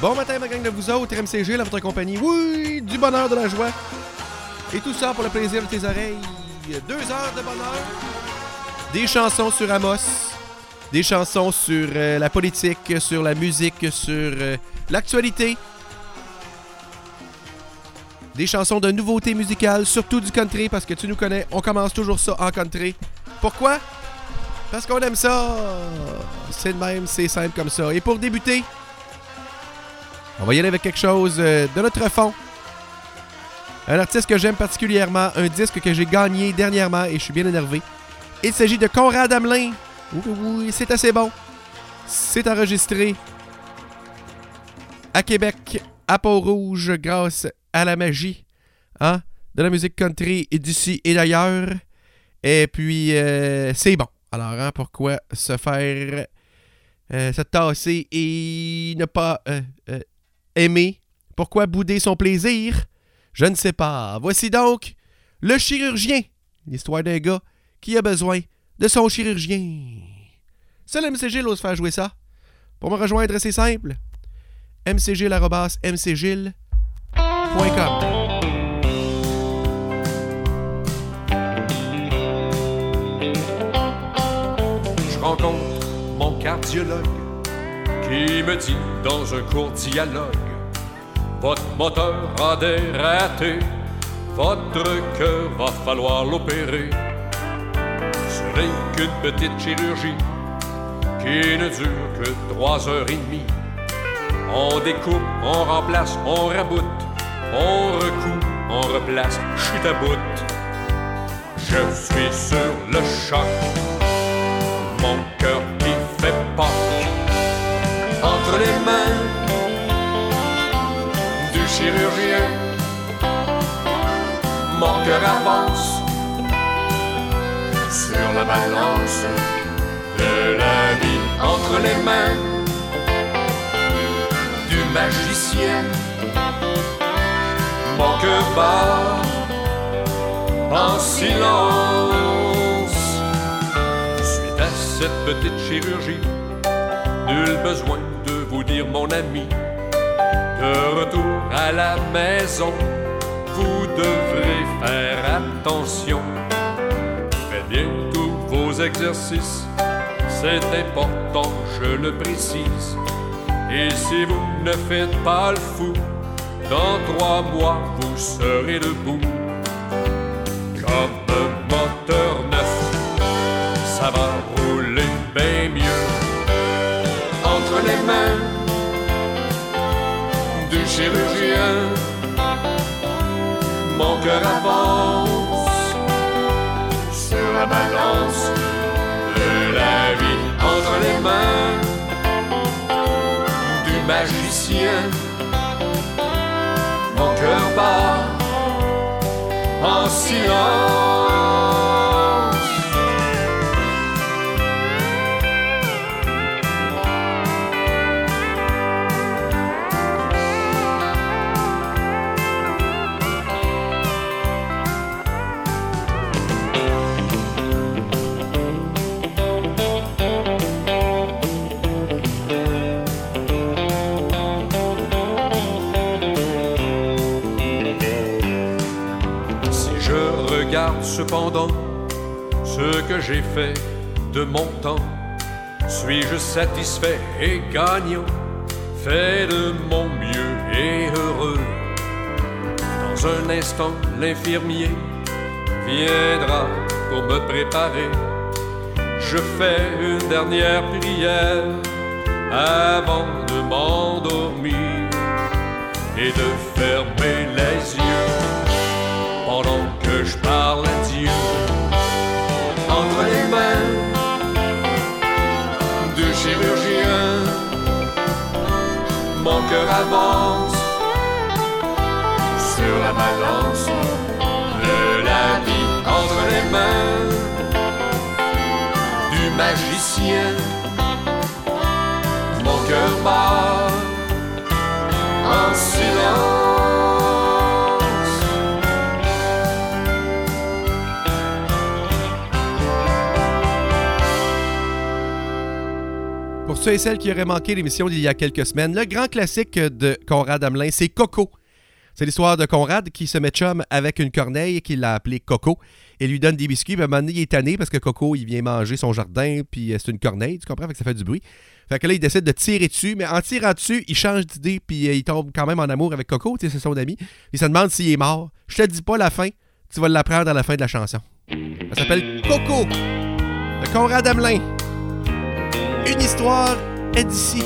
Bon matin, ma gang de vous autres, MCG, à votre compagnie. Oui, du bonheur, de la joie. Et tout ça pour le plaisir de tes oreilles. 2 heures de bonheur. Des chansons sur Amos. Des chansons sur la politique, sur la musique, sur l'actualité. Des chansons de nouveautés musicales, surtout du country, parce que tu nous connais, on commence toujours ça en country. Pourquoi? Parce qu'on aime ça. C'est de même, c'est simple comme ça. Et pour débuter, on va y aller avec quelque chose de notre fond. Un artiste que j'aime particulièrement, un disque que j'ai gagné dernièrement et je suis bien énervé. Il s'agit de Conrad Hamelin. Oui, c'est assez bon. C'est enregistré à Québec, à Pont-Rouge, grâce à la magie de la musique country d'ici et d'ailleurs. Et puis, c'est bon. Alors, pourquoi se faire se tasser et ne pas aimer? Pourquoi bouder son plaisir? Je ne sais pas. Voici donc Le Chirurgien. L'histoire d'un gars qui a besoin de son chirurgien. Seul MCGil ose faire jouer ça. Pour me rejoindre, c'est simple. mcgil@mcgil.com. Je rencontre mon cardiologue qui me dit dans un court dialogue: votre moteur a dératé, votre cœur va falloir l'opérer. Ce n'est qu'une petite chirurgie qui ne dure que 3h30. On découpe, on remplace, on raboute, on recoue, on replace, je suis à bout. Je suis sur le choc, mon cœur qui fait poc. Entre les mains du chirurgien, mon cœur avance sur la balance de la vie. Entre les mains du magicien, mon cœur bat en silence. Suite à cette petite chirurgie, nul besoin de vous dire, mon ami, de retour à la maison, vous devrez faire attention. Faites bien tous vos exercices, c'est important, je le précise. Et si vous ne faites pas le fou, dans 3 mois vous serez debout. Comme un moteur neuf, ça va rouler bien mieux. Entre les mains du chirurgien, mon cœur avance sur la balance de la vie. Entre les mains du magicien, mon cœur bat en silence. Cependant, ce que j'ai fait de mon temps, suis-je satisfait et gagnant? Fait de mon mieux et heureux. Dans un instant, l'infirmier viendra pour me préparer. Je fais une dernière prière avant de m'endormir et de fermer les yeux pendant que je parle à Dieu. Entre les mains du chirurgien, mon cœur avance sur la balance de la vie. Entre les mains du magicien, mon cœur bat en silence. Pour ceux et celles qui auraient manqué l'émission d'il y a quelques semaines, le grand classique de Conrad Hamelin, c'est Coco. C'est l'histoire de Conrad qui se met chum avec une corneille qu'il a appelée Coco et lui donne des biscuits. Puis à un moment donné, il est tanné parce que Coco, il vient manger son jardin, puis c'est une corneille, tu comprends? Fait que ça fait du bruit. Fait que là, il décide de tirer dessus, mais en tirant dessus, il change d'idée, puis il tombe quand même en amour avec Coco, tu sais, c'est son ami. Il se demande s'il est mort. Je te dis pas la fin, tu vas l'apprendre à la fin de la chanson. Ça s'appelle Coco de Conrad Hamelin. Une histoire est d'ici.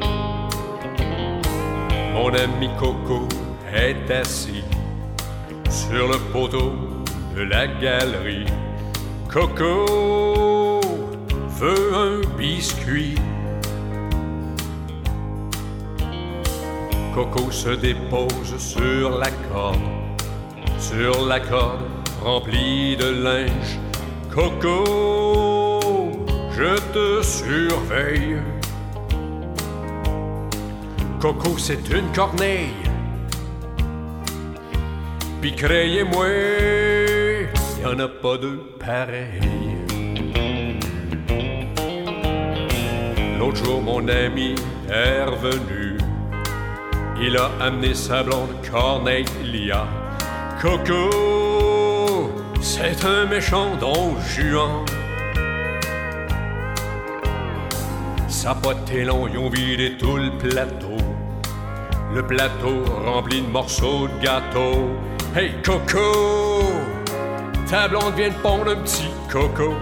Mon ami Coco est assis sur le poteau de la galerie. Coco veut un biscuit. Coco se dépose sur la corde remplie de linge. Coco, je te surveille. Coco, c'est une corneille. Puis croyez-moi, y'en a pas deux pareils. L'autre jour, mon ami est revenu. Il a amené sa blonde Cornelia. Coco, c'est un méchant Don Juan. Ça a pas été long, ils ont vidé tout le plateau. Le plateau rempli de morceaux de gâteau. Hey Coco, ta blonde vient de pondre un petit coco.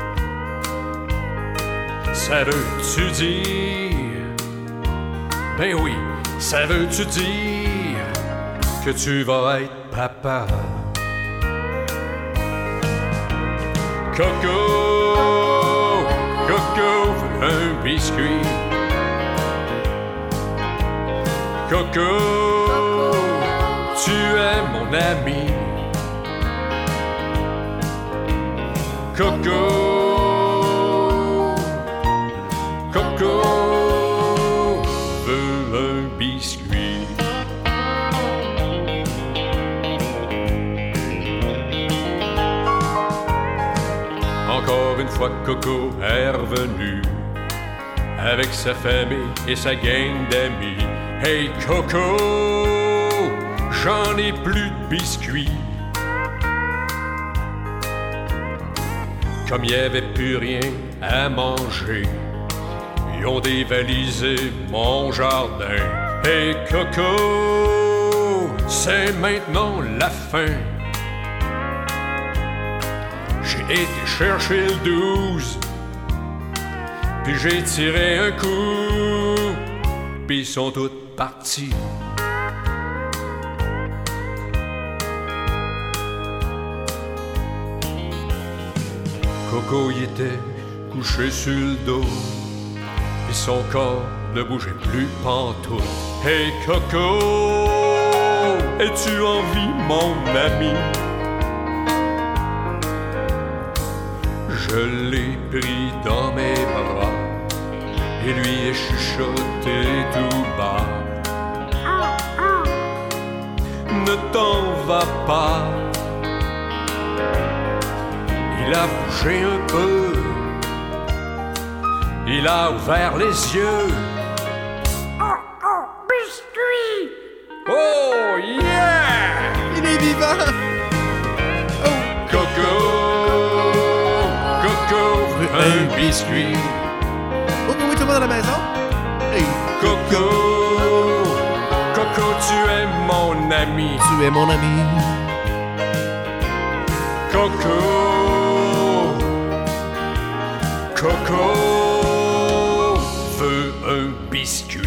Ça veut-tu dire? Ben oui, ça veut-tu dire que tu vas être papa? Coco, Coco veut un biscuit. Coco, tu es mon ami. Coco, Coco veut un biscuit. Encore une fois, Coco est revenu avec sa famille et sa gang d'amis. Hey Coco, j'en ai plus de biscuits. Comme il n'y avait plus rien à manger, ils ont dévalisé mon jardin. Hey Coco, c'est maintenant la fin. J'ai été chercher le 12, puis j'ai tiré un coup, puis ils sont tous partis. Coco y était couché sur le dos, puis son corps ne bougeait plus pantoute. Hey Coco, es-tu en vie, mon ami? Je l'ai pris dans mes bras et lui ai chuchoté tout bas. Ne t'en va pas. Il a bougé un peu, il a ouvert les yeux. Biscuit! Oh yeah! Il est vivant! Coco, Coco, un biscuit. Oh, oui, tout le monde à la maison? Hey. Coco, Coco, tu es mon ami. Tu es mon ami. Coco, Coco veut un biscuit.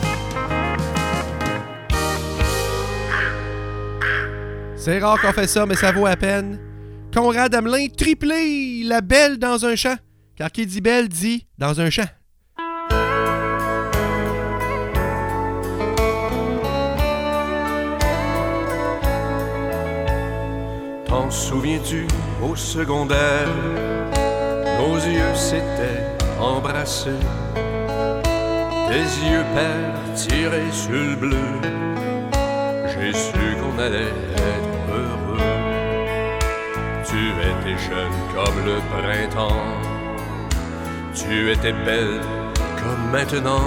C'est rare qu'on fait ça, mais ça vaut à peine. Conrad Hamelin, triplé, la belle dans un champ. Car qui dit belle dit dans un champ. T'en souviens-tu au secondaire? Nos yeux s'étaient embrassés, tes yeux pères tirés sur le bleu. J'ai su qu'on allait être heureux. Tu étais jeune comme le printemps, tu étais belle comme maintenant,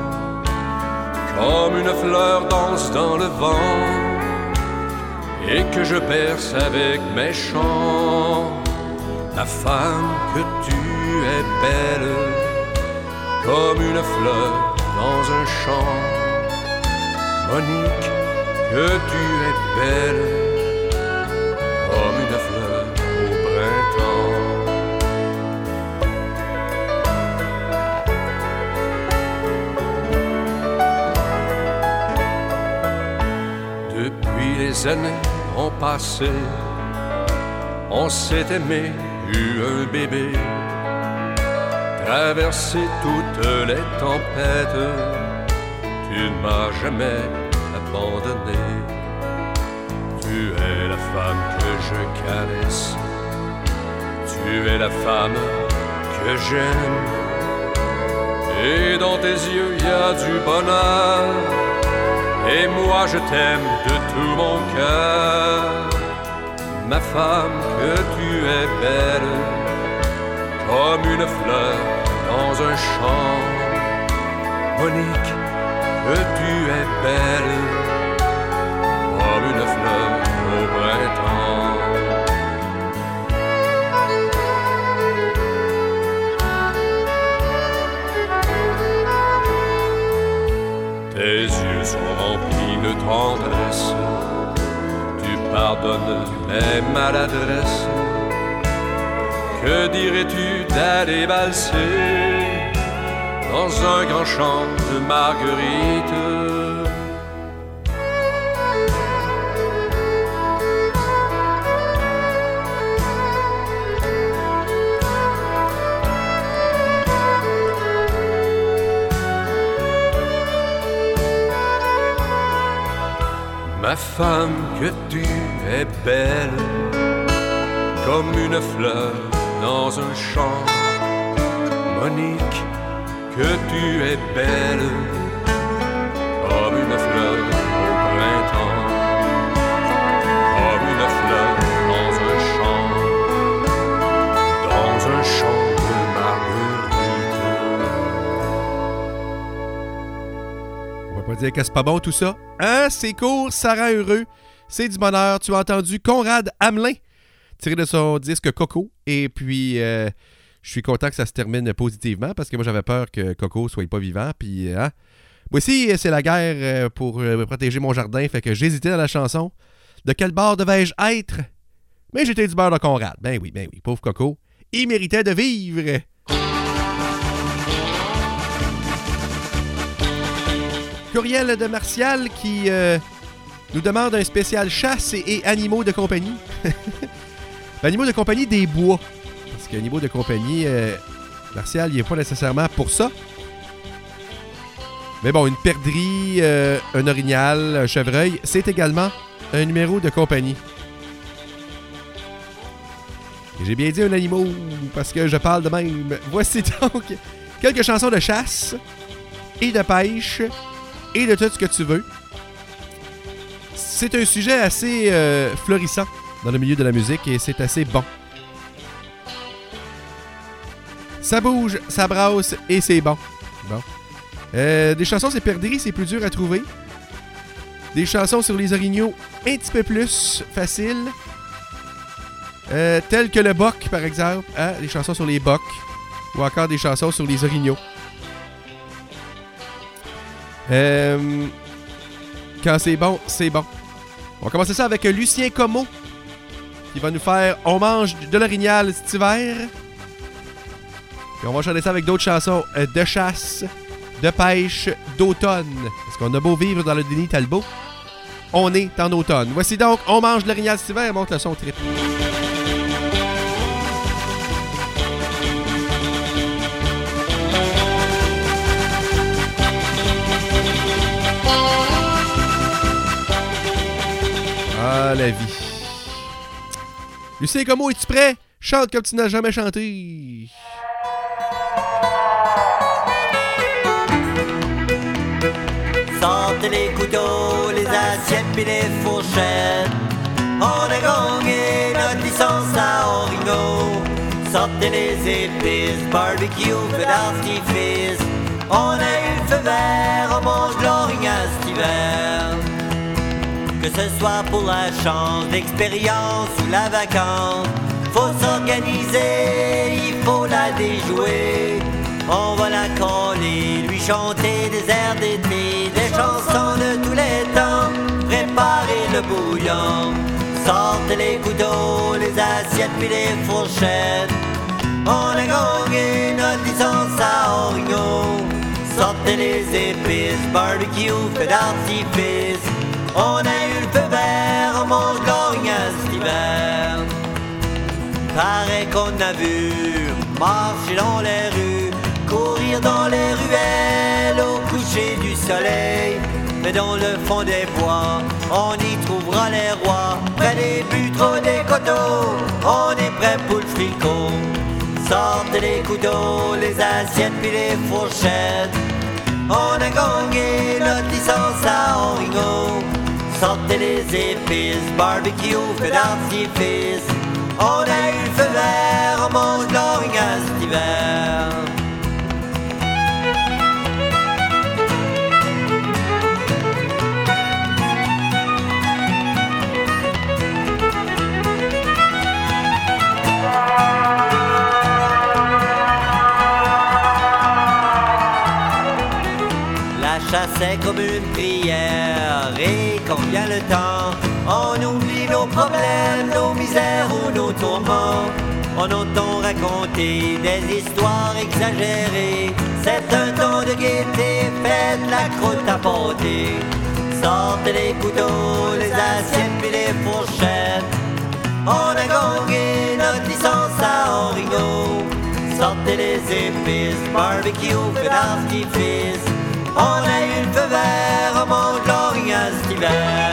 comme une fleur danse dans le vent, et que je berce avec mes chants. La femme que tu es belle, comme une fleur dans un champ. Monique, que tu es belle, comme une fleur au printemps. Depuis les années ont passé, on s'est aimé, eu un bébé, traversé toutes les tempêtes. Tu ne m'as jamais abandonné. Tu es la femme que je caresse, tu es la femme que j'aime, et dans tes yeux il y a du bonheur, et moi je t'aime de tout mon cœur. Ma femme, que tu es belle, comme une fleur dans un champ. Monique, que tu es belle, comme une fleur au printemps. Tes yeux sont remplis de tendresse, tu pardonnes mes maladresses. Que dirais-tu d'aller valser dans un grand champ de marguerites? Ma femme, que tu es belle, comme une fleur dans un champ. Monique, que tu es belle, comme une fleur au printemps, comme une fleur dans un champ de marguerites. On va pas dire que c'est pas bon tout ça. Hein? C'est court, ça rend heureux. C'est du bonheur. Tu as entendu Conrad Hamelin, tiré de son disque Coco. Et puis, je suis content que ça se termine positivement parce que moi, j'avais peur que Coco soit pas vivant. Puis, hein? Moi aussi, c'est la guerre pour protéger mon jardin. Fait que j'hésitais dans la chanson. De quel bord devais-je être? Mais j'étais du beurre de Conrad. Ben oui, pauvre Coco. Il méritait de vivre. Courriel de Martial qui nous demande un spécial chasse et animaux de compagnie. Animaux de compagnie des bois. Parce qu'animaux de compagnie, Martial, il n'est pas nécessairement pour ça. Mais bon, une perdrix, un orignal, un chevreuil, c'est également un numéro de compagnie. Et j'ai bien dit un animal parce que je parle de même. Voici donc quelques chansons de chasse et de pêche et de tout ce que tu veux. C'est un sujet assez florissant dans le milieu de la musique et c'est assez bon. Ça bouge, ça brasse et c'est bon. Bon. Des chansons, c'est perdrix, c'est plus dur à trouver. Des chansons sur les orignaux, un petit peu plus facile. Telles que le boc, par exemple. Hein? Des chansons sur les bocs. Ou encore des chansons sur les orignaux. Quand c'est bon, c'est bon. On va commencer ça avec Lucien Comeau, qui va nous faire « On mange de l'orignal cet hiver ». Puis on va chanter ça avec d'autres chansons de chasse, de pêche, d'automne. Parce qu'on a beau vivre dans le Denis Talbot, on est en automne. Voici donc « On mange de l'orignal cet hiver », monte le son trip. Ah, la vie. Lucien Comeau, es-tu prêt? Chante comme tu n'as jamais chanté. Sortez les couteaux, les assiettes pis les fourchettes. On a gagné notre licence à Origo. Sortez les épices, barbecue, feu d'artifice. On a eu le feu vert, on mange l'origna cet hiver. Que ce soit pour la chance, l'expérience ou la vacance, faut s'organiser, il faut la déjouer. On va la coller, lui chanter des airs d'été, des chansons de tous les temps, préparer le bouillon. Sortez les couteaux, les assiettes puis les fourchettes. On a gagné notre licence à Orignaux. Sortez les épices, barbecue, feu d'artifice. On a eu le feu vert, on mange l'origna cet hiver. Paraît qu'on a vu marcher dans les rues, courir dans les ruelles au coucher du soleil. Mais dans le fond des bois, on y trouvera les rois. Près des buteaux, des coteaux, on est prêt pour le fricot. Sortez les couteaux, les assiettes puis les fourchettes. On a gagné notre licence à Orignaux. Sortez les épices, barbecue, feu d'artifice. On a eu le feu vert, on mange l'origna cet hiver. C'est comme une prière, et quand vient le temps, on oublie nos problèmes, nos misères ou nos tourments. On entend raconter des histoires exagérées. C'est un temps de gaieté, faites la croûte à pâté. Sortez les couteaux, les assiettes puis les fourchettes. On a gagné notre licence à Orignaux. Sortez les épices, barbecue, feu d'artifice. On a eu le feu vert, on mange l'origna cet hiver.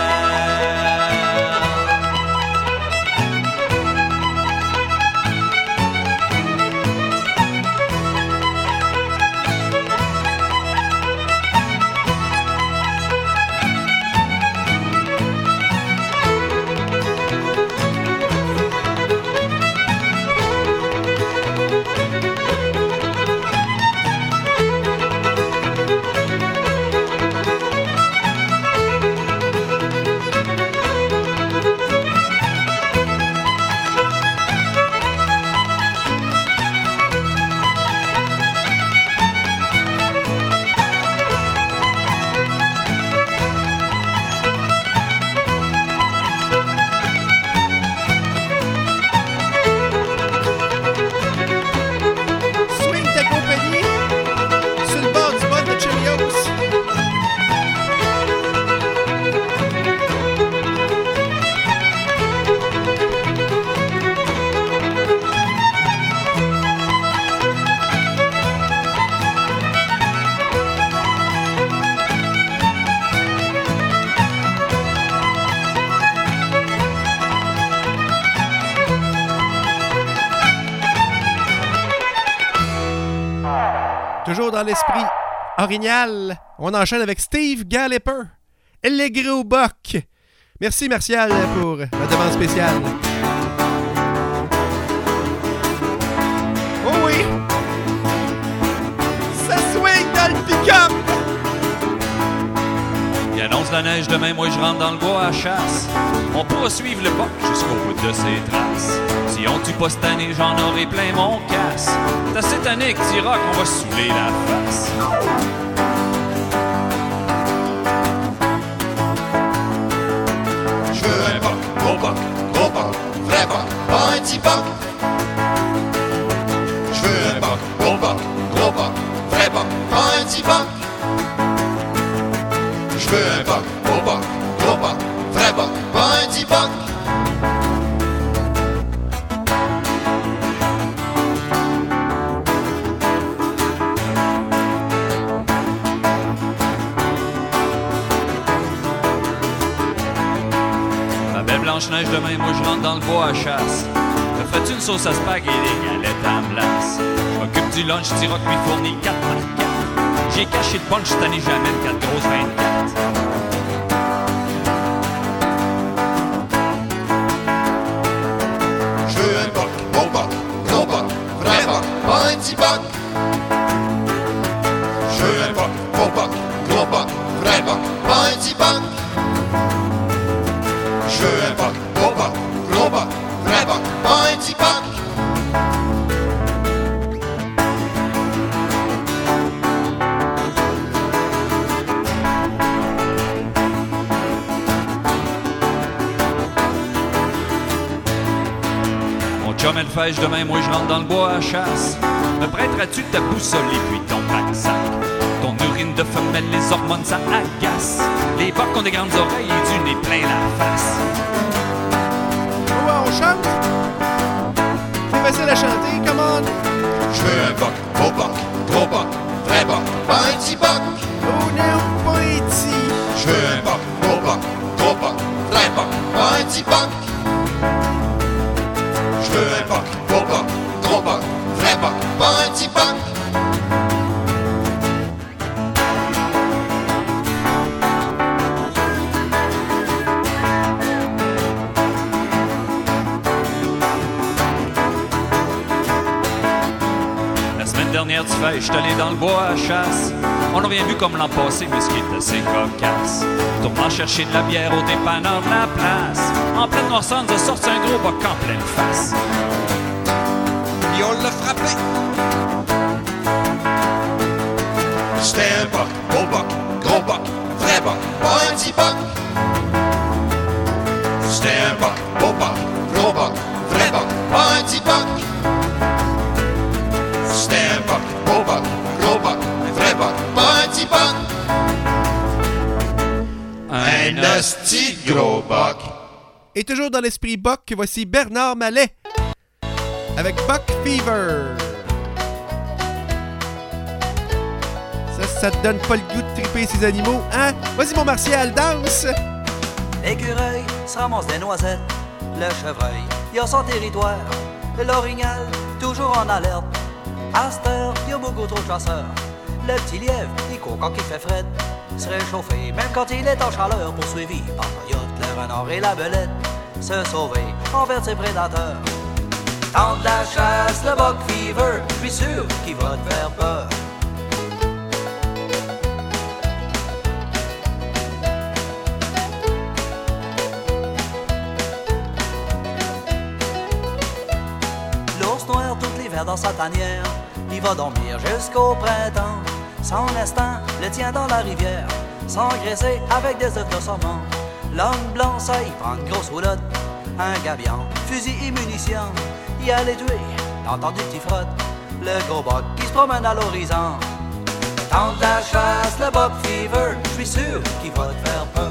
Toujours dans l'esprit orignal, on enchaîne avec Steve Galliper, Les Gros Bocs. Merci Martial pour la demande spéciale. Oh oui! Ça swing dans le pick-up! Il annonce la neige demain, moi je rentre dans le bois à chasse. On pourra suivre le boc jusqu'au bout de ses traces. Si on tue pas cette année, j'en aurai plein mon casse. T'as cette année que dira qu'on va saouler la face. Je veux un boc, vrai boc, pas un petit boc. Je veux un boc, gros boc, vrai boc, pas un petit boc. Je veux un boc, vrai boc, pas un petit boc. Blanche-Neige demain, moi je rentre dans le bois à chasse. Me ferais-tu une sauce à spag et des galettes à glace? Je m'occupe du lunch, Tiroc lui fournit 4 par 4. J'ai caché le punch cette année, j'amène 4 grosses 24. Je veux un boc, gros boc, vrai boc, pas un petit boc. Je veux fèche demain, moi je rentre dans le bois à chasse. Me prêteras-tu ta boussole et puis ton pack-sac? Ton urine de femelle, les hormones ça agace. Les bocs ont des grandes oreilles et du nez plein la face. Ouais, on chante? C'est facile à chanter, come on! Je veux un boc, gros boc, gros boc, vrai boc, pas un petit boc. Oh non, pas un petit! Je veux un boc, gros boc, gros boc, vrai boc, pas un petit boc. Je veux un boc, gros boc, gros boc, vrai boc, pas un petit boc. Dernière du fait, j'suis allé dans le bois à chasse. On n'a rien vu comme l'an passé, mais ce qui est assez cocasse. Tournant chercher de la bière au dépanneur de la place. En pleine noirceur, nous a sorti un gros boc en pleine face. Et on l'a frappé. C'était un boc, gros boc, gros boc, vrai boc, pas un petit boc. C'était un boc, gros boc, gros boc, vrai boc, pas un petit boc. C'était un boc, gros boc, gros boc, vrai boc, pas un petit boc. Un hostie de gros boc. Et toujours dans l'esprit Buck, voici Bernard Mallet avec Buck Fever. Ça te donne pas le goût de triper ces animaux, hein? Vas-y mon Martial, danse! L'écureuil se ramasse des noisettes. Le chevreuil, il a son territoire. L'orignal, toujours en alerte. À cette heure, il y a beaucoup trop de chasseurs. Le petit lièvre, il court quand il fait fret. Se réchauffer, même quand il est en chaleur. Poursuivi par le coyote, le renard et la belette. Se sauver envers ses prédateurs. Tente la chasse, le Buck Fever. Je suis sûr qu'il va te faire peur. L'ours noir tout l'hiver dans sa tanière. Il va dormir jusqu'au printemps. Son instinct le tient dans la rivière. S'engraisser avec des œufs de saumon. L'homme blanc, ça y prend une grosse roulotte. Un gabion, fusil et munitions. Il allait tuer, t'as entendu petit frotte. Le gros Buck qui se promène à l'horizon. Tente la chasse, le Buck Fever. Je suis sûr qu'il va te faire peur.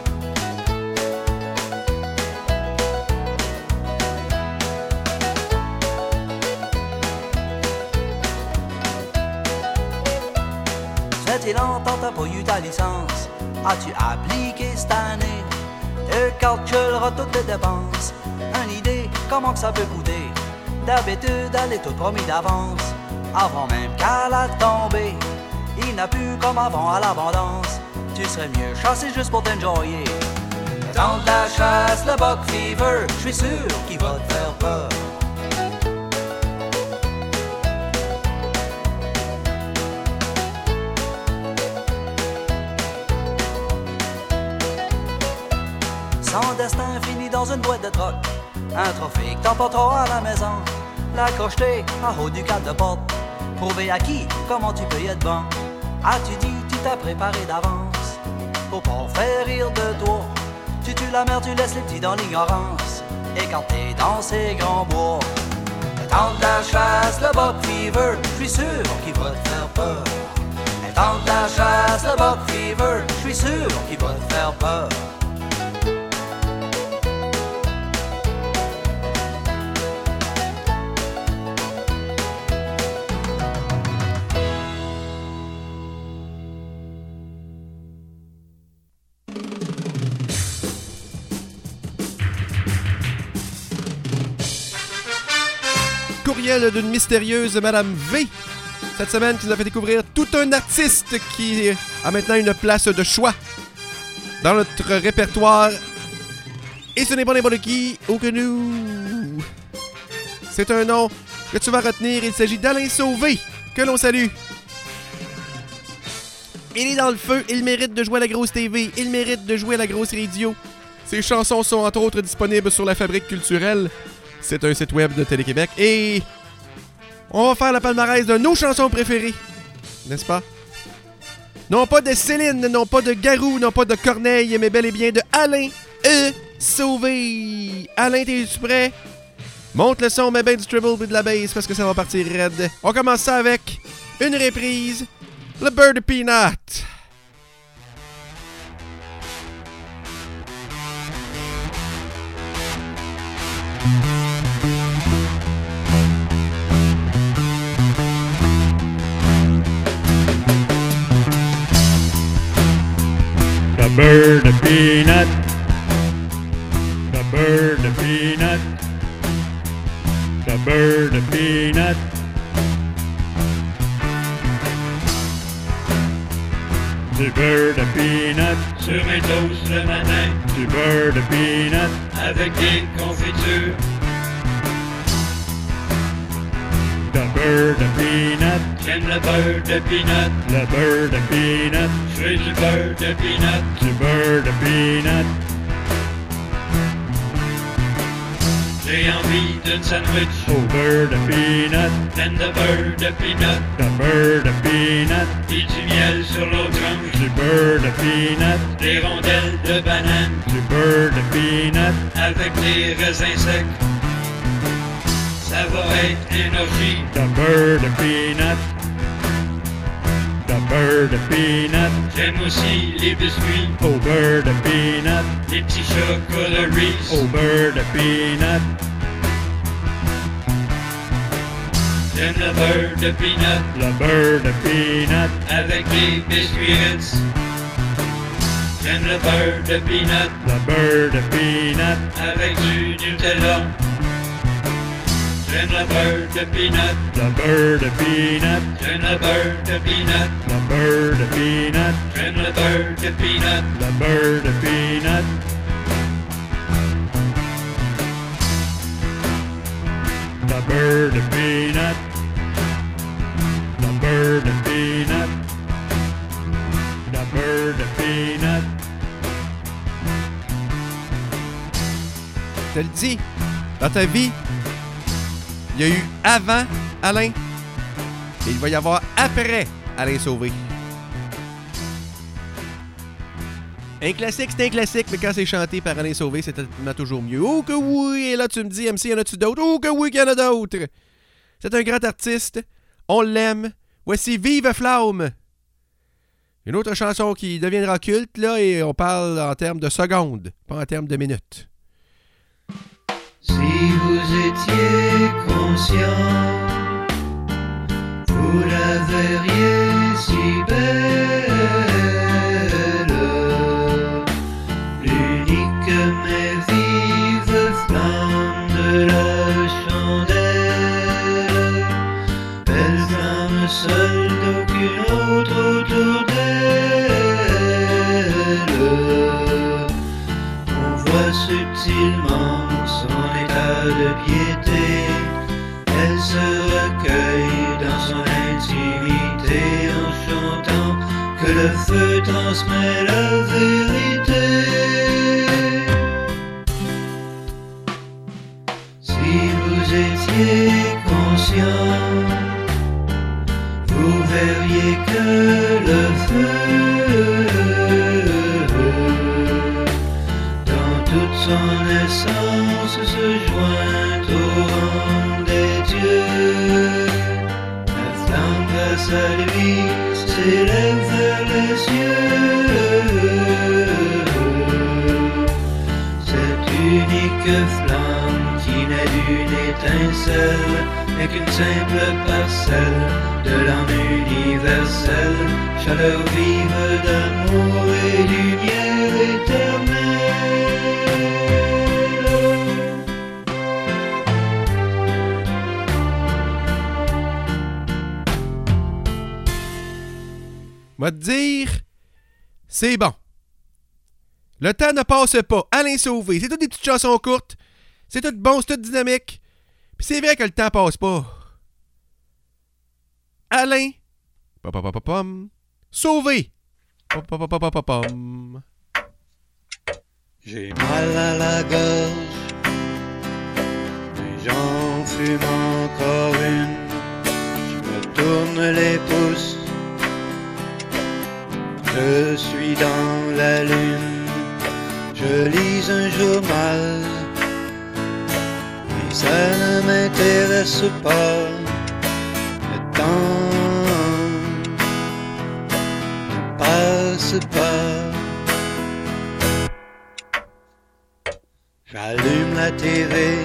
Il longtemps t'as pas eu ta licence. As-tu appliqué cette année? Te calculeras toutes tes dépenses. Une idée, comment que ça peut coûter? D'habitude, elle est toute promis d'avance. Avant même qu'à la tomber, il n'a plus comme avant à l'abondance. Tu serais mieux chassé juste pour t'enjoyer. Tente la chasse, le Buck Fever. Je suis sûr qu'il va te faire peur. Son destin finit dans une boîte de troc. Un trophée que t'emporteras à la maison. L'accrocher en haut du cadre de porte. Prouver à qui, comment tu peux y être bon. As-tu dit, tu t'as préparé d'avance. Pour pas faire rire de toi. Tu tues la mère, tu laisses les petits dans l'ignorance. Et quand t'es dans ces grands bois. Tente la chasse, le Buck Fever. Je suis sûr qu'il va te faire peur. Tente la chasse, le Buck Fever. Je suis sûr qu'il va te faire peur. Courriel d'une mystérieuse Madame V. Cette semaine, qui nous a fait découvrir tout un artiste qui a maintenant une place de choix dans notre répertoire. Et ce n'est pas n'importe qui, ou que nous. C'est un nom que tu vas retenir. Il s'agit d'Alain Sauvé, que l'on salue. Il est dans le feu, il mérite de jouer à la grosse TV, il mérite de jouer à la grosse radio. Ses chansons sont entre autres disponibles sur la Fabrique culturelle. C'est un site web de Télé-Québec. Et on va faire la palmarès de nos chansons préférées. N'est-ce pas? Non pas de Céline, non pas de Garou, non pas de Corneille, mais bel et bien de Alain Sauvé. Alain, t'es-tu prêt? Monte le son, mais ben du treble et de la bass parce que ça va partir raide. On commence ça avec une reprise. Le Bird Peanut. The bird a peanut. The bird a peanut. The bird a peanut. Du beurre de peanut sur mes toasts le matin, du beurre de peanut avec des confitures. The beurre de peanut, J'aime le beurre de peanut, le beurre de peanut, je veux du beurre de peanut. du beurre de peanut. J'ai envie d'une sandwich, Au beurre de peanut, pleine de beurre de peanut, the beurre de peanut, et du miel sur l'autre tranche, du beurre de peanut, des rondelles de banane, du beurre de peanut, avec des raisins secs. Ça va être énergie, the beurre de peanut, the beurre de peanut, j'aime aussi les biscuits, au beurre de peanut, les petits chocolats Reese. au beurre de peanut, J'aime le beurre de peanut, le beurre de peanut, avec des biscuits Ritz. J'aime le beurre de peanut, le beurre de peanut, avec du Nutella. J'aime le beurre de peanut, le beurre de peanut, j'aime le beurre de peanut, le beurre de peanut, j'aime le beurre de peanut. le beurre de peanut. The bird of peanut, the bird of peanut, the bird of peanut. Je te le dis, dans ta vie, il y a eu avant Alain et il va y avoir après Alain Sauvé. Un classique, c'est un classique, mais quand c'est chanté par Alain Sauvé, c'est tellement toujours mieux. Oh que oui! Et là, tu me dis, MC, y en a-tu d'autres? Oh que oui, qu'il y en a d'autres! C'est un grand artiste. On l'aime. Voici Vive Flamme! Une autre chanson qui deviendra culte, là, et on parle en termes de secondes, pas en termes de minutes. Si vous étiez conscient, vous la verriez si belle, l'unique mais vive flamme de la chandelle, belle flamme seule d'aucune autre autour d'elle. On voit subtilement son état de piété, elle se recueille dans son intimité en chantant que le feu transmet la vérité. Si vous étiez conscient, vous verriez que le feu, dans toute son essence, se joint au rang des dieux. La flamme grâce à lui s'élève vers les cieux. Cette unique flamme qui naît d'une étincelle n'est qu'une simple parcelle de l'âme universelle, chaleur vive d'amour et lumière éternelle. Moi te dire, c'est bon. Le temps ne passe pas. Alain Sauvé, c'est toutes des petites chansons courtes. C'est tout bon, c'est tout dynamique. Puis c'est vrai que le temps passe pas. Alain, pom, Sauvé, pom. J'ai mal à la gorge, mais j'en fume encore une. Je me tourne les pouces, je suis dans la lune. Je lis un journal, et ça ne m'intéresse pas. Le temps ne passe pas. J'allume la TV,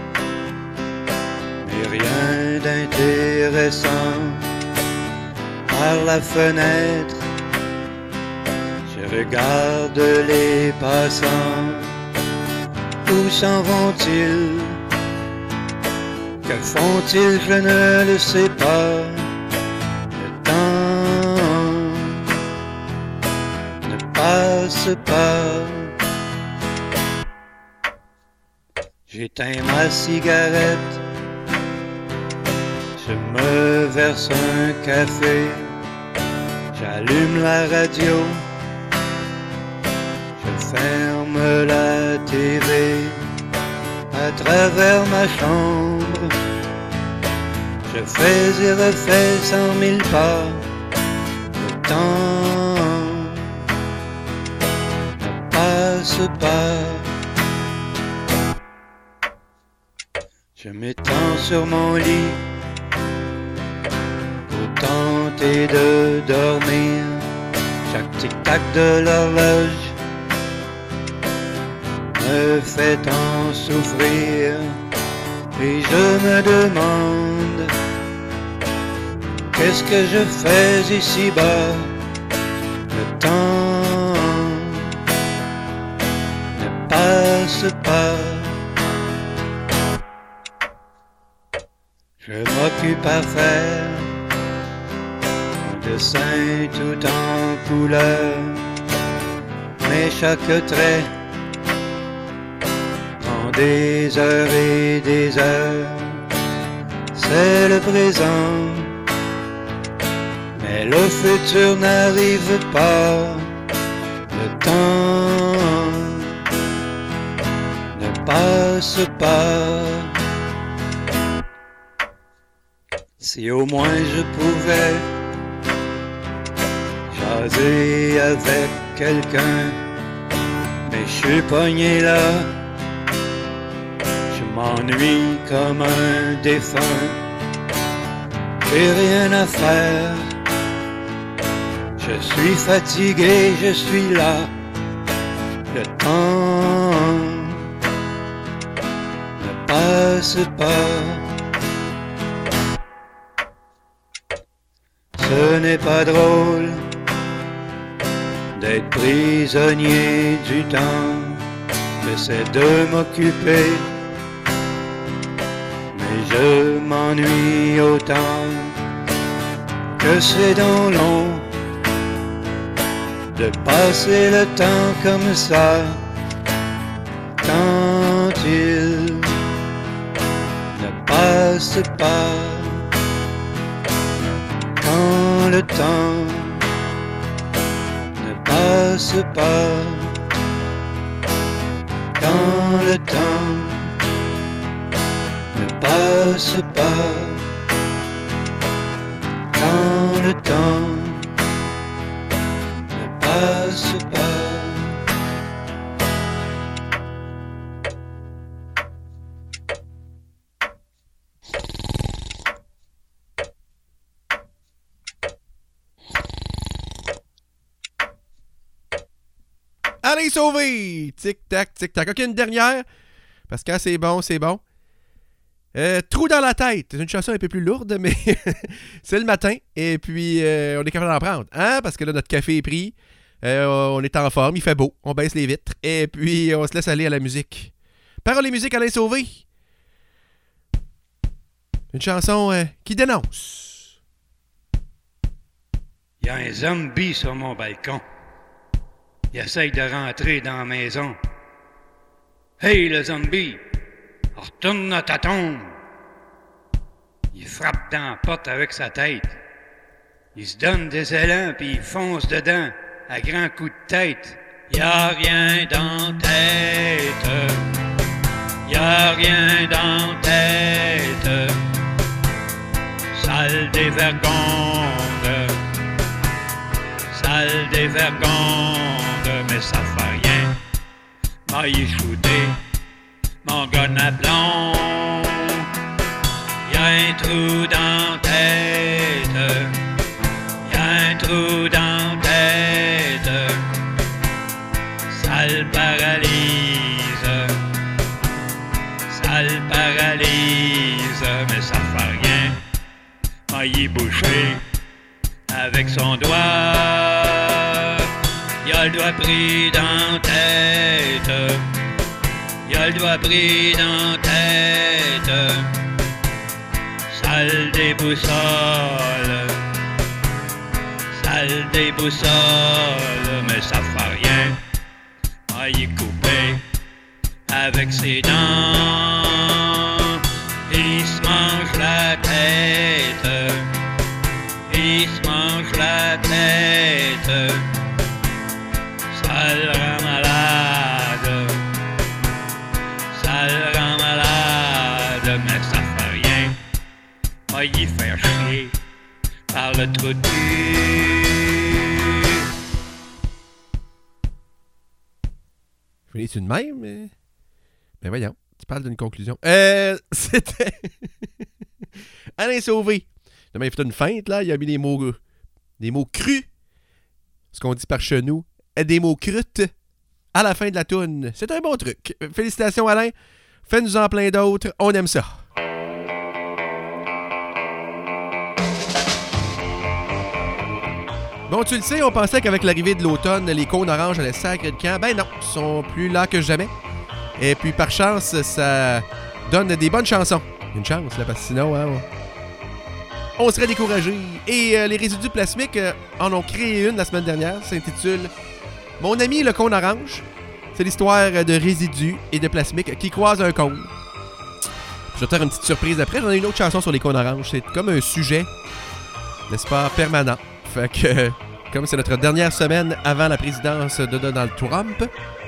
mais rien d'intéressant. Par la fenêtre, je regarde les passants. Où s'en vont-ils? Que font-ils? Je ne le sais pas. Le temps ne passe pas. J'éteins ma cigarette, je me verse un café, j'allume la radio, je ferme la TV. À travers ma chambre, je fais et refais 100 000 pas. Le temps ne passe pas. Je m'étends sur mon lit pour tenter de dormir. Chaque tic-tac de l'horloge me fait en souffrir. Et je me demande, qu'est-ce que je fais ici-bas? Le temps ne passe pas. Je m'occupe à faire un dessin tout en couleur, mais chaque trait prend des heures et des heures. C'est le présent, mais le futur n'arrive pas. Le temps ne passe pas. Si au moins je pouvais jaser avec quelqu'un, mais je suis pogné là, je m'ennuie comme un défunt, j'ai rien à faire, je suis fatigué, je suis là, le temps ne passe pas. Ce n'est pas drôle d'être prisonnier du temps. J'essaie de m'occuper, mais je m'ennuie autant. Que c'est donc long de passer le temps comme ça. Quand il ne passe pas. Quand le temps ne passe pas, quand le temps ne passe pas, quand le temps ne passe pas. Allez, sauver! Tic-tac, tic-tac. OK, une dernière. Parce que quand c'est bon, c'est bon. Trou dans la tête. C'est une chanson un peu plus lourde, mais c'est le matin. Et puis, on est capable d'en prendre. Hein? Parce que là, notre café est pris. On est en forme. Il fait beau. On baisse les vitres. Et puis, on se laisse aller à la musique. Paroles et musique, Alain Sauvé. Une chanson qui dénonce. Il y a un zombie sur mon balcon. Il essaye de rentrer dans la maison. Hey, le zombie, retourne à ta tombe. Il frappe dans la porte avec sa tête. Il se donne des élans puis il fonce dedans à grands coups de tête. Y a rien dans tête. Y a rien dans tête. Sale dévergonde. Sale dévergonde. Mais ça fait rien. M'a y shooté, mon gun à plomb. Y'a un trou dans la tête, y'a un trou dans la tête, ça le paralyse, mais ça fait rien. Ah, il est bouché avec son doigt, y'a le doigt pris dans la tête, y'a le doigt pris dans la tête. Sale déboussole, mais ça fait rien. Ah, il est coupé avec ses dents, il se mange la tête, il se mange la tête. Ça le rend malade, mais ça fait rien. Ah, il fait chier par le trou de cul. Finis-tu de même? Ben voyons, tu parles d'une conclusion. C'était Alain Sauvé. Demain, il fait une feinte, là. Il a mis des mots crus. Ce qu'on dit par chez nous. Des mots crutes à la fin de la toune. C'est un bon truc. Félicitations, Alain. Fais-nous-en plein d'autres. On aime ça. Bon, tu le sais, on pensait qu'avec l'arrivée de l'automne, les cônes oranges allaient sacrer le camp. Ben non, ils sont plus là que jamais. Et puis, par chance, ça donne des bonnes chansons. Une chance, là, parce que sinon, hein, on serait découragés. Et les résidus plasmiques en ont créé une la semaine dernière. Ça s'intitule « Mon ami le cône orange ». C'est l'histoire de résidus et de plasmiques qui croisent un cône. Je vais te faire une petite surprise après. J'en ai une autre chanson sur les cônes oranges. C'est comme un sujet, n'est-ce pas, permanent. Fait que, comme c'est notre dernière semaine avant la présidence de Donald Trump,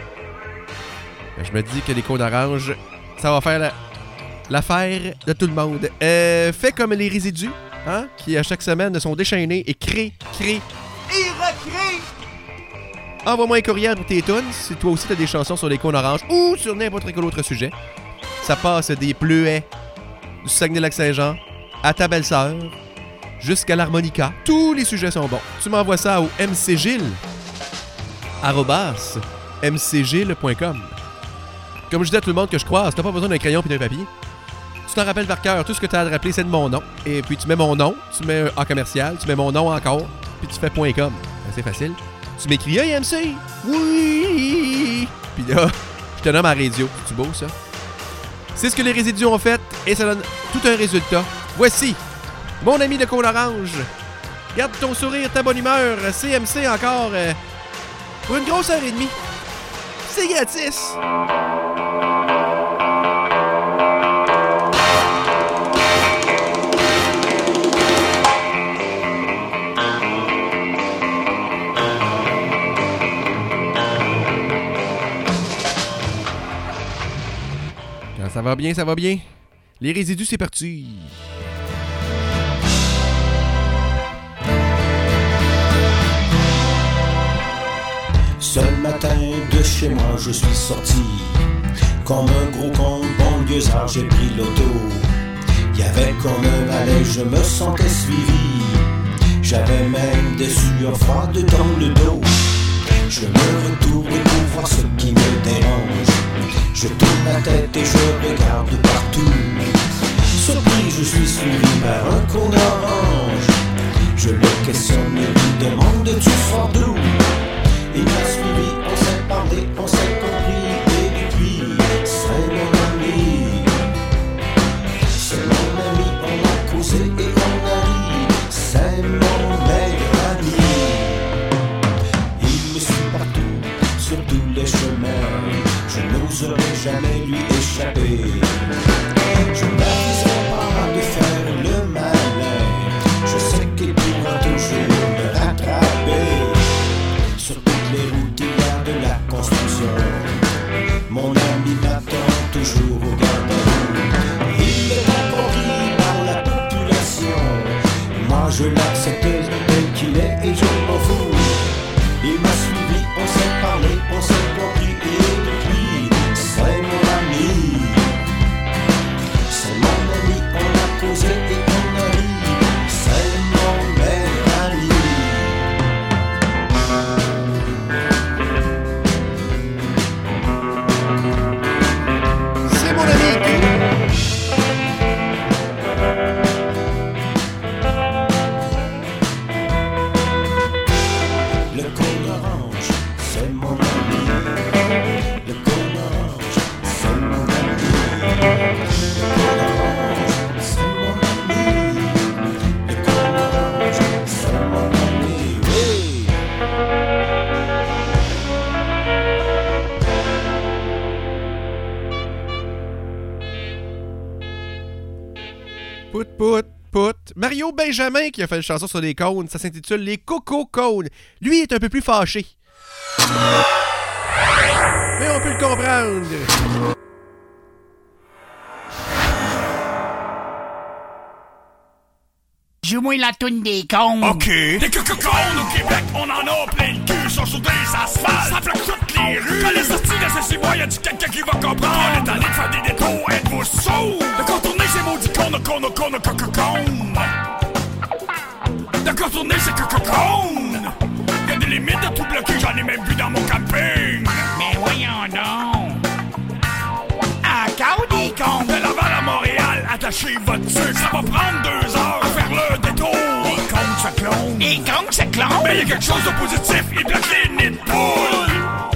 je me dis que les cônes oranges, ça va faire l'affaire de tout le monde. Fait comme les résidus, hein, qui à chaque semaine sont déchaînés et créent et recréent. Envoie-moi un courriel pour tes tunes si toi aussi t'as des chansons sur les cônes oranges ou sur n'importe quel autre sujet. Ça passe des Pleuets, du Saguenay-Lac-Saint-Jean, à ta belle-sœur, jusqu'à l'harmonica. Tous les sujets sont bons. Tu m'envoies ça au mcgilles@mcgilles.com. Comme je dis à tout le monde que je croise, t'as pas besoin d'un crayon et d'un papier. Tu t'en rappelles par cœur. Tout ce que t'as à te rappeler, c'est de mon nom. Et puis tu mets mon nom, tu mets un A commercial, tu mets mon nom encore, puis tu fais .com. C'est facile. Tu m'écris « Hey MC! Oui! » Puis là, je te nomme à la radio. C'est beau, ça? C'est ce que les résidus ont fait et ça donne tout un résultat. Voici mon ami de cône orange. Garde ton sourire, ta bonne humeur. CMC encore pour une grosse heure et demie. C'est gratis! Quand ça va bien, ça va bien. Les résidus, c'est parti. Ce matin de chez moi je suis sorti, comme un gros con banlieusard j'ai pris l'auto. Y'avait comme un balai, je me sentais suivi, j'avais même des sueurs froides dans le dos. Je me retourne pour voir ce qui me dérange, je tourne la tête et je regarde partout. Surpris, je suis suivi par un cône orange. Je le questionne et lui demande « Tu sors d'où ?» Il m'a suivi, on s'est parlé, on s'est compris. Et depuis, c'est mon ami. C'est mon ami, on a causé et on a ri. C'est mon meilleur ami. Il me suit partout, sur tous les chemins. Je n'oserai jamais lui échapper. Je n'aviserai pas de faire le malin. Je sais qu'il pourra toujours me rattraper. Sur toutes les routes, il y a de la construction. Mon ami m'attend toujours au garde-à-vous. Il est compris par la population. Moi je l'accepte tel qu'il est et je m'en fous. Il m'a suivi, on s'est parlé, on s'est compris. Et depuis, c'est mon ami. Mario Benjamin qui a fait une chanson sur les cônes. Ça s'intitule Les Coco Cônes. Lui est un peu plus fâché. Mais on peut le comprendre. Joue-moi la toune des cônes. OK. Les coco-cônes au Québec, on en a plein le cul. Sont soudés, ça se passe. Ça bloque toutes les rues. Quand les sorties de ces mois, y'a du quelqu'un qui va comprendre. On est allé de faire des détours, êtes-vous sourds? De contourner ces maudits cônes, coco-cônes. De contourner ces coco-cônes. Y'a des limites de tout bloquer, j'en ai même vu dans mon camping. Mais voyons donc. Encore des cônes. De Laval à Montréal, attachez votre sucre. Ça va prendre 2 heures à faire le détour. Les cônes se clonent. Les cônes se clonent. Mais y'a quelque chose de positif, ils bloquent les nids de poules.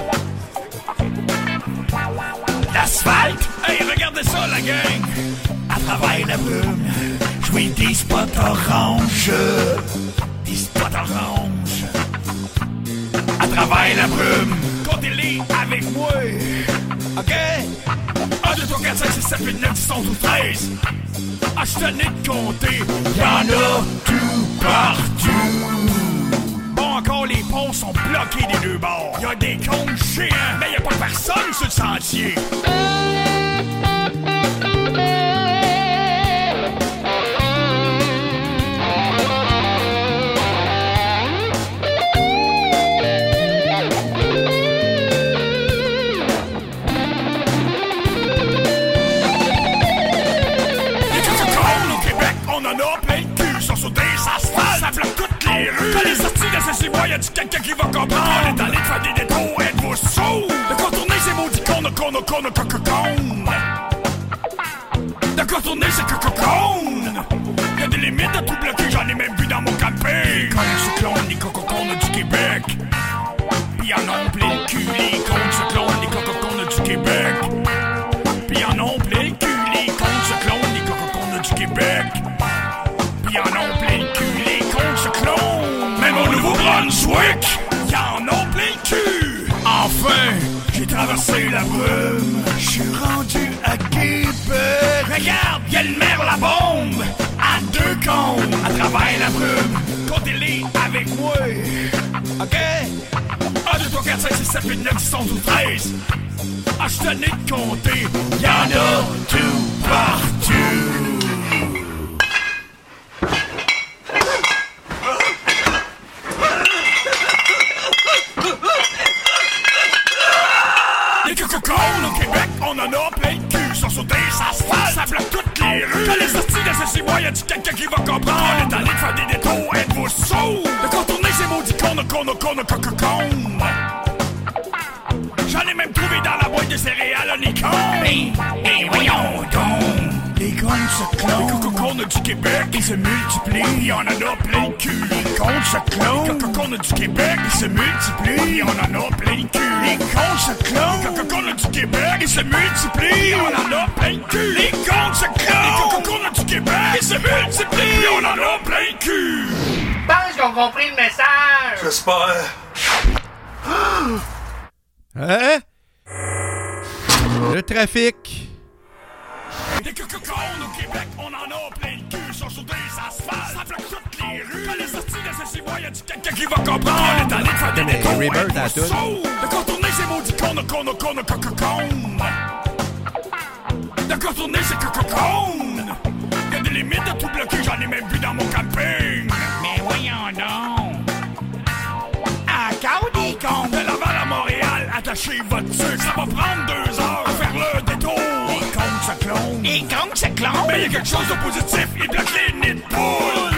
L'asphalte. Hey, regardez ça, la gang. À travers la brume, jouer des spots oranges. Des spots oranges. À travers la brume, comptez-les avec moi. OK? 1, 2, 3, 4, 5, 6, 7, 8, 9, 10, 11 ou 13. Ah, je tenais de compter. Y'en a tout partout. Bon, encore, les ponts sont bloqués des deux bords. Y'a des cônes géants, mais y'a pas personne sur le sentier. Ça bloque toutes les rues. Quand les sorties de ces mois, y'a du quelqu'un qui va comprendre. On est allé de faire des détours, êtes-vous sourds? De contourner ces maudits cônes. De contourner ces coco-cônes. Y'a des limites de tout bloquer, j'en ai même vu dans mon camping. Les cônes cyclones, les coco-cônes du Québec. Pis y'en ont plein le cul, les cônes cyclones, les coco-cônes du Québec. Pis y'en ont plein le cul, les cônes cyclones, les coco-cônes du Québec. Pis y'en ont plein le cul, les cônes cyclones. Même au Nouveau-Brunswick, y'en ont plein le cul. Enfin, j'ai traversé la brume. J'suis rendu à Québec. Regarde, y'a le maire la bombe. À 2 cônes, à travers la brume. Comptez-les avec moi. OK? 1, 2, 3, 4, 5, 6, 7, 8, 9, 10, 11 ou 13. Ah, j'tenais de compter. Y'en a tout partout. Les coco-cônes au Québec, on en a plein de cul. Sont soudés, ça se passe, ça bloque toutes les rues. Quand les sorties de ces mois, y'a du quelqu'un qui va comprendre. On est allé de faire des détours, êtes-vous sourds? De contourner ces maudits coco-cônes. J'en ai même trouvé dans la boîte de céréales un icône. Mais voyons donc. Les cônes se clonent. Les coco-cônes du Québec, ils se multiplient. On en a plein de cul. Les cônes se clonent. Les coco-cônes du Québec, ils se multiplient. On en a plein de cul. Les cônes se clonent. Les coco-cônes du Québec, ils se multiplient. On en a plein de cul. Les cônes se clonent. Les coco-cônes du Québec, ils se multiplient. On en a plein de cul. Je pense qu'ils ont compris le message. J'espère. Hein? Le trafic. Les coco-cônes au Québec, on en a plein le cul. Sont soudés, ça se passe, ça bloque toutes les rues. Quand les sorties de ces mois, y'a du quelqu'un qui va comprendre. On est allé de faire des détours, Rebirth à tout. de contourner ces maudits coco-cônes. De contourner ces coco-cônes. Y'a des limites de tout bloquer, j'en ai même vu dans mon camping. Mais voyons donc. Encore des cônes. De Laval à Montréal, attachez votre sucre. Ça va prendre 2 heures à faire le détour. Les cônes se clonent. Les cônes se clonent. Mais y'a quelque chose de positif, ils bloquent les nids de poules.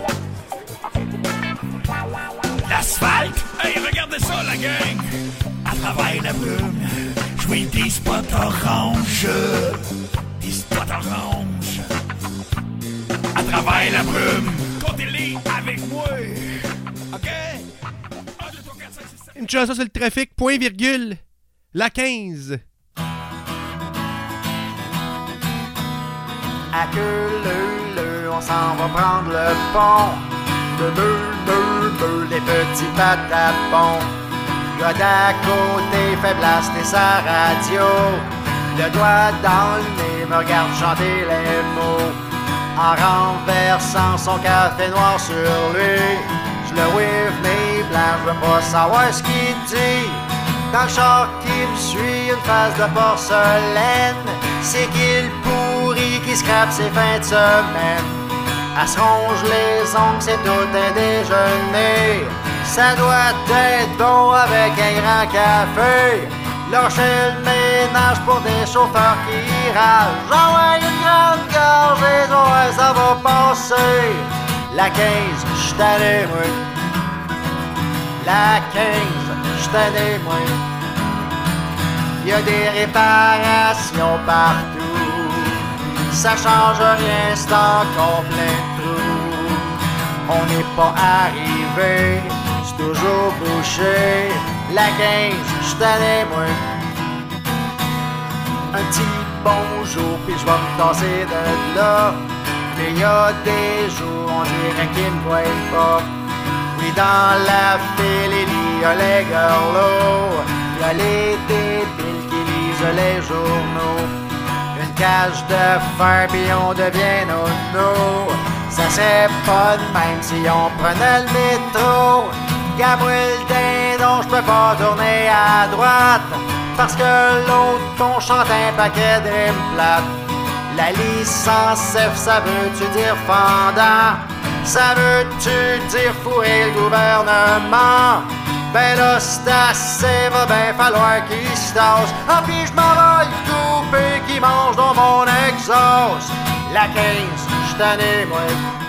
L'asphalte. Hey, regardez ça, la gang. À travers la brume, jouer des spots oranges. Des spots oranges. À travers la brume, comptez-les avec moi. OK? 1, 2, 3, 4, 5, 6, 7. Une chanson sur le trafic, point virgule. La 15. À que on s'en va prendre le pont. De les petits patapons. Gars d'à côté fait blaster sa radio. Le doigt dans le nez me regarde chanter les mots. en renversant son café noir sur lui. Je le whiff mes blancs, je veux pas savoir ce qu'il dit. Dans le char qui me suit, une face de porcelaine. C'est qu'il pourrit, qui scrape ses fins de semaine. Elle se ronge les ongles, c'est tout un déjeuner. Ça doit être bon avec un grand café. Lâcher le ménage pour des chauffeurs qui ragent. J'envoie une grande gorgée, ouais, ça va passer. La 15, j'suis tanné, moi. La 15, j'suis tanné, moi. Y'a des réparations partout. Ça change rien, c'est encore plein de trous. On n'est pas arrivé, c'est toujours bouché. La 15, j'suis tanné, moi. Un petit bonjour, puis j'vais me tasser de là. Mais y'a des jours, on dirait qu'ils me voient pas. Oui, dans la file, il y a les gurlots. Y'a les débiles qui lisent les journaux. Une cage de fer, puis on devient nono. Ça serait pas de même si on prenait le métro. Gabriel Dindon, j'peux pas tourner à droite parce que l'autre ton chante un paquet de rimes plates. La licence F, ça veut-tu dire fendant? Ça veut-tu dire fourrer le gouvernement? Ben là, c'est assez, va ben falloir qu'il se tasse. Ah pis j'm'en vais le couper qui mange dans mon exhaust. La 15, j'suis tanné, moi.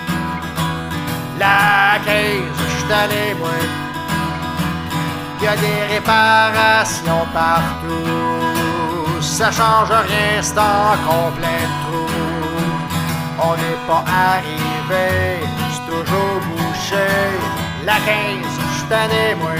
La 15, j'suis tanné, moi. Y'a des réparations partout. Ça change rien, c'est encore plein de trous. On n'est pas arrivé, c'est toujours bouché. La 15, j'suis tanné, moi.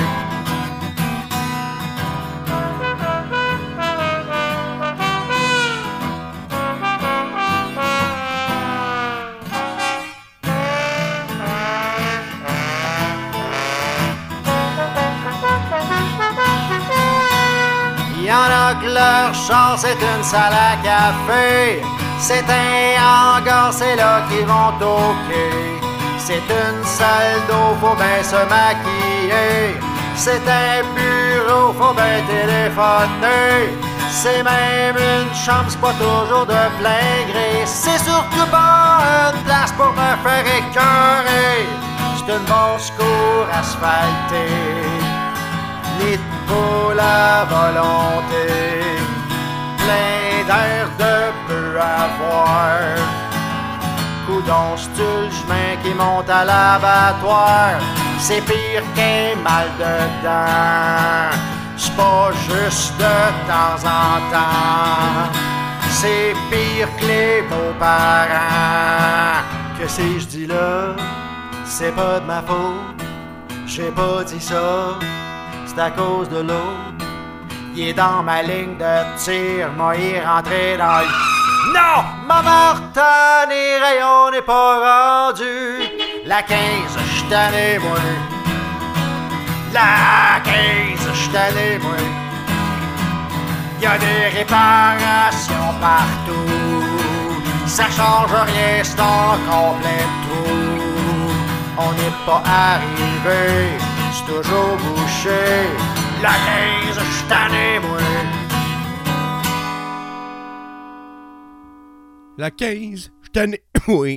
Y'en a que leur char, c'est une salle à café. C'est un hangar, c'est là qu'ils vont toquer. C'est une salle d'eau, faut bien se maquiller. C'est un bureau, faut bien téléphoner. C'est même une chambre, c'est pas toujours de plein gré. C'est surtout pas une place pour me faire écœurer. C'est une basse cour asphaltée. Nid pour la volonté, plein d'air de peu à voir. Coudon, c'est-tu le chemin qui monte à l'abattoir? C'est pire qu'un mal dedans. C'est pas juste de temps en temps. C'est pire que les beaux-parents. Que si je dis là, c'est pas de ma faute. J'ai pas dit ça. C'est à cause de l'autre. Il est dans ma ligne de tir, moi il est rentré dans le... Non! Ma Martin et rayon n'est pas rendu. La 15, j'suis tanné, moi. La 15, j'suis tanné, moi. Y'a des réparations partout. Ça change rien, c'est encore plein de trous. On n'est pas arrivé, c'est toujours bouché. La 15, j'suis tanné, moi. La 15, j'suis tanné, moi.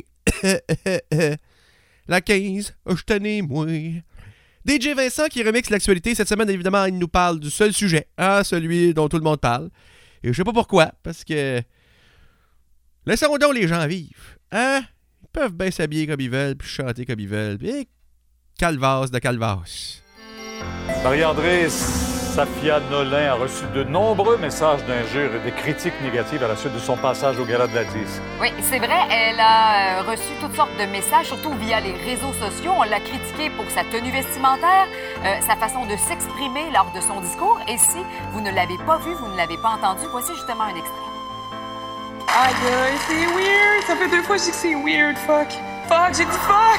La 15, j'suis tanné, moi. DJ Vincent qui remixe l'actualité. Cette semaine, évidemment, il nous parle du seul sujet, hein, celui dont tout le monde parle. Et je sais pas pourquoi, parce que... Laissons donc les gens vivre, hein? Ils peuvent bien s'habiller comme ils veulent, puis chanter comme ils veulent. Puis calvasse de calvasse. Marie-André Safia Nolin a reçu de nombreux messages d'injures et de critiques négatives à la suite de son passage au Gala de la 10. Oui, c'est vrai, elle a reçu toutes sortes de messages, surtout via les réseaux sociaux. On l'a critiquée pour sa tenue vestimentaire, sa façon de s'exprimer lors de son discours. Et si vous ne l'avez pas vu, vous ne l'avez pas entendu, voici justement un extrait. Aïe, c'est weird! Ça fait 2 fois que je dis que c'est weird, fuck! Fuck, j'ai dit fuck!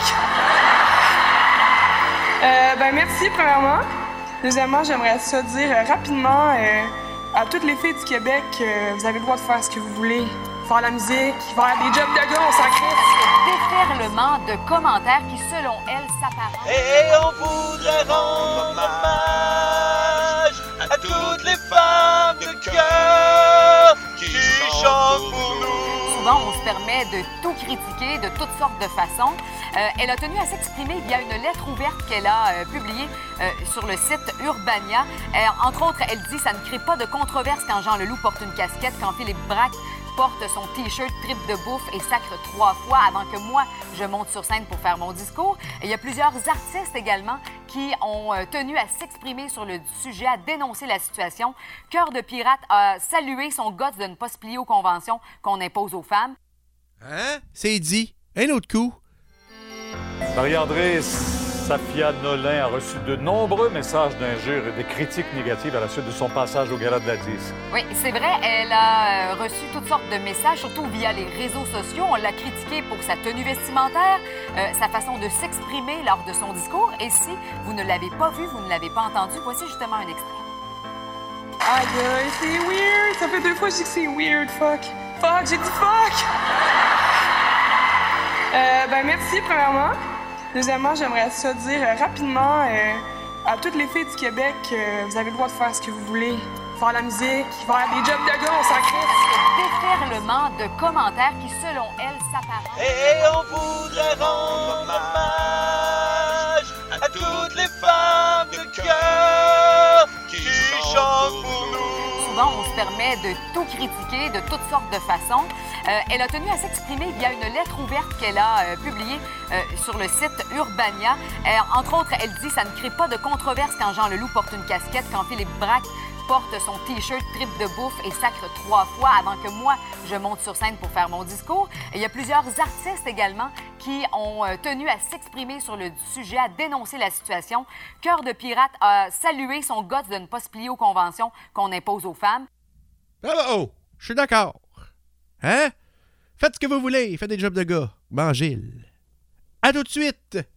Ben merci, premièrement. Deuxièmement, j'aimerais ça dire rapidement à toutes les filles du Québec que vous avez le droit de faire ce que vous voulez. faire la musique, faire des jobs de gars, on s'en crisse. Déferlement de commentaires qui, selon elle, s'apparentent. Et on voudrait rendre hommage à toutes les femmes de cœur qui chantent pour nous. Souvent, on se permet de tout critiquer de toutes sortes de façons. Elle a tenu à s'exprimer via une lettre ouverte qu'elle a publiée sur le site Urbania. Entre autres, elle dit « Ça ne crée pas de controverse quand Jean Leloup porte une casquette, quand Philippe Braque porte son T-shirt trip de bouffe et sacre 3 fois avant que moi, je monte sur scène pour faire mon discours. » Et il y a plusieurs artistes également qui ont tenu à s'exprimer sur le sujet, à dénoncer la situation. Cœur de pirate a salué son guts de ne pas se plier aux conventions qu'on impose aux femmes. Hein? C'est dit. Un autre coup. Marie-André Safia Nolin a reçu de nombreux messages d'injures et de critiques négatives à la suite de son passage au Gala de la Disque. Oui, c'est vrai, elle a reçu toutes sortes de messages, surtout via les réseaux sociaux. On l'a critiquée pour sa tenue vestimentaire, sa façon de s'exprimer lors de son discours. Et si vous ne l'avez pas vu, vous ne l'avez pas entendu, voici justement un extrait. Aïe, c'est weird! Ça fait 2 fois que je dis que c'est weird, fuck! Fuck, j'ai dit fuck! Merci, premièrement. Deuxièmement, j'aimerais ça dire rapidement à toutes les filles du Québec que vous avez le droit de faire ce que vous voulez. Faire la musique, faire des jobs de gars, on s'en crisse. Déferlement de commentaires qui, selon elle, s'apparentent. Et on voudrait rendre hommage à toutes les femmes de cœur qui chantent pour nous. Souvent, on se permet de tout critiquer de toutes sortes de façons. Elle a tenu à s'exprimer via une lettre ouverte qu'elle a publiée sur le site Urbania. Entre autres, elle dit « Ça ne crée pas de controverse quand Jean Leloup porte une casquette, quand Philippe Braque porte son T-shirt trip de bouffe et sacre 3 fois avant que moi, je monte sur scène pour faire mon discours. » Et il y a plusieurs artistes également qui ont tenu à s'exprimer sur le sujet, à dénoncer la situation. Cœur de pirate a salué son guts de ne pas se plier aux conventions qu'on impose aux femmes. Oh, je suis d'accord. Hein? Faites ce que vous voulez, faites des jobs de gars. Mangez-le. À tout de suite!